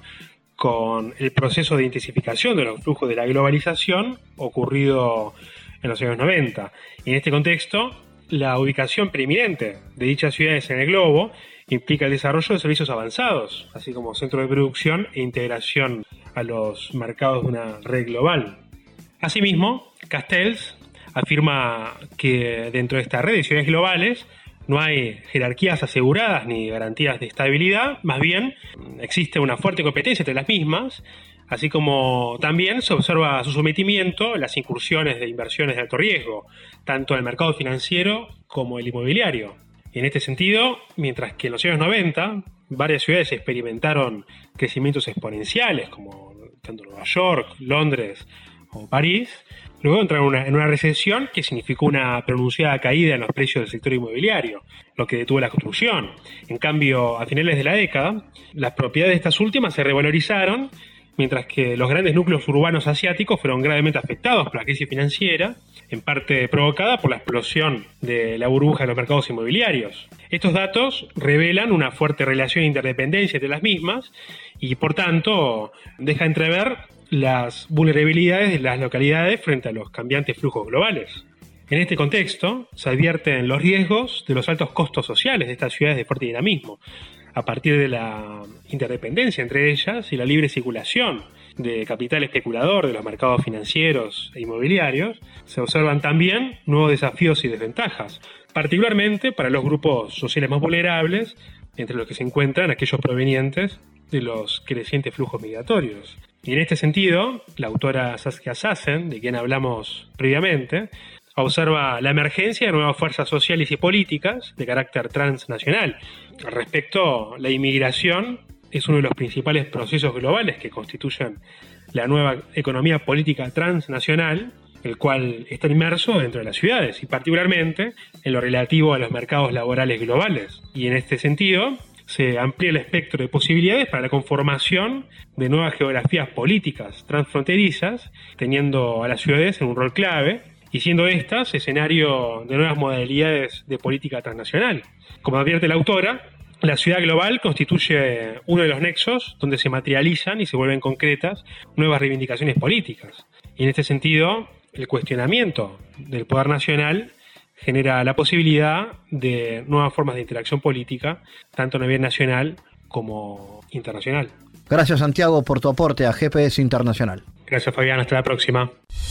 G: con el proceso de intensificación de los flujos de la globalización ocurrido en los años noventa. Y en este contexto, la ubicación preeminente de dichas ciudades en el globo implica el desarrollo de servicios avanzados, así como centros de producción e integración a los mercados de una red global. Asimismo, Castells afirma que dentro de esta red de ciudades globales no hay jerarquías aseguradas ni garantías de estabilidad, más bien existe una fuerte competencia entre las mismas, así como también se observa su sometimiento a las incursiones de inversiones de alto riesgo, tanto en el mercado financiero como el inmobiliario. Y en este sentido, mientras que en los años noventa varias ciudades experimentaron crecimientos exponenciales, como tanto Nueva York, Londres o París, luego entraron en una, en una recesión que significó una pronunciada caída en los precios del sector inmobiliario, lo que detuvo la construcción. En cambio, a finales de la década, las propiedades de estas últimas se revalorizaron, mientras que los grandes núcleos urbanos asiáticos fueron gravemente afectados por la crisis financiera, en parte provocada por la explosión de la burbuja de los mercados inmobiliarios. Estos datos revelan una fuerte relación de interdependencia entre las mismas y, por tanto, deja entrever las vulnerabilidades de las localidades frente a los cambiantes flujos globales. En este contexto, se advierten los riesgos de los altos costos sociales de estas ciudades de fuerte dinamismo, a partir de la interdependencia entre ellas y la libre circulación de capital especulador de los mercados financieros e inmobiliarios. Se observan también nuevos desafíos y desventajas, particularmente para los grupos sociales más vulnerables, entre los que se encuentran aquellos provenientes de los crecientes flujos migratorios. Y en este sentido, la autora Saskia Sassen, de quien hablamos previamente, observa la emergencia de nuevas fuerzas sociales y políticas de carácter transnacional. Al respecto, la inmigración es uno de los principales procesos globales que constituyen la nueva economía política transnacional, el cual está inmerso dentro de las ciudades y particularmente en lo relativo a los mercados laborales globales. Y en este sentido, se amplía el espectro de posibilidades para la conformación de nuevas geografías políticas transfronterizas, teniendo a las ciudades en un rol clave y siendo estas escenario de nuevas modalidades de política transnacional. Como advierte la autora, la ciudad global constituye uno de los nexos donde se materializan y se vuelven concretas nuevas reivindicaciones políticas. Y en este sentido, el cuestionamiento del poder nacional genera la posibilidad de nuevas formas de interacción política, tanto a nivel nacional como internacional.
B: Gracias, Santiago, por tu aporte a G P S Internacional.
G: Gracias, Fabián. Hasta la próxima.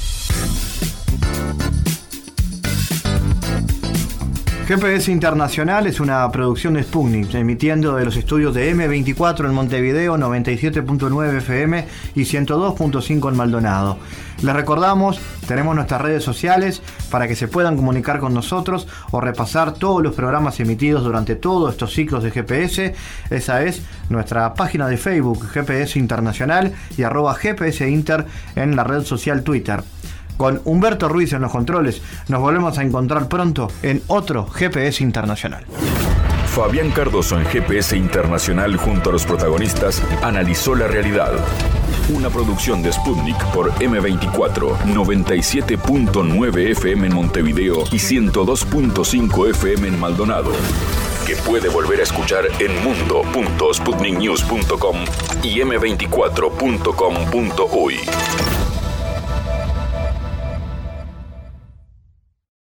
B: G P S Internacional es una producción de Sputnik, emitiendo de los estudios de eme veinticuatro en Montevideo, noventa y siete punto nueve F M y ciento dos punto cinco en Maldonado. Les recordamos, tenemos nuestras redes sociales para que se puedan comunicar con nosotros o repasar todos los programas emitidos durante todos estos ciclos de G P S. Esa es nuestra página de Facebook, G P S Internacional, y arroba G P S Inter en la red social Twitter. Con Humberto Ruiz en los controles, nos volvemos a encontrar pronto en otro G P S Internacional.
A: Fabián Cardoso en G P S Internacional junto a los protagonistas analizó la realidad. Una producción de Sputnik por eme veinticuatro, noventa y siete punto nueve F M en Montevideo y ciento dos punto cinco F M en Maldonado. Que puede volver a escuchar en mundo punto sputnik news punto com y eme veinticuatro punto com punto uy.